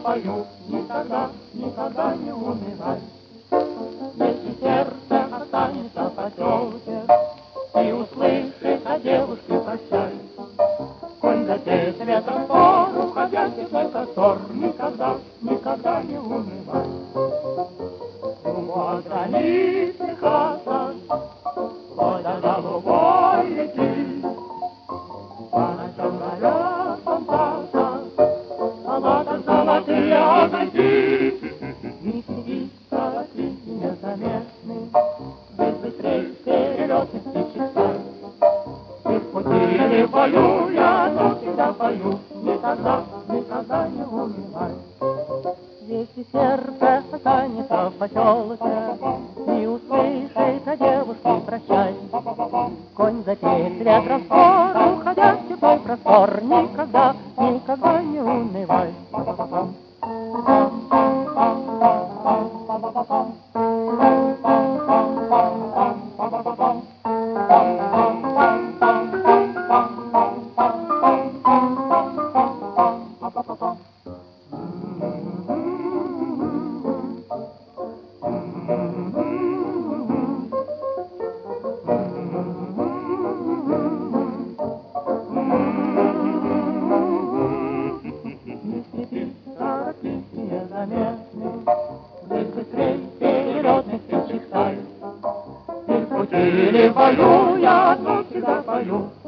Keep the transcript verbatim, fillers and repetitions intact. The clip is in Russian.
пою, никогда, никогда не унывай. Если сердце останется в поселке, и услышит о девушке прощай. Коль затеет ветром спор, уходящий твой простор, никогда, никогда не унывай. Вот границы хата, вода голубой летит, по ночам горят лампада, палата золотые огоньки. Не сиди, короткий и незаметный, ведь быстрей перелетных птичьих стай. И в пути не пою я, но всегда пою, никогда, никогда не унывай. Если сердце останется в поселке, и услышит о девушке прощай. Конь затеет ветром спор, уходящий в твой простор, никогда, никогда не унывай. Здесь быстрей перелетных птичьих стай. И в пути не пою я, но всегда пою.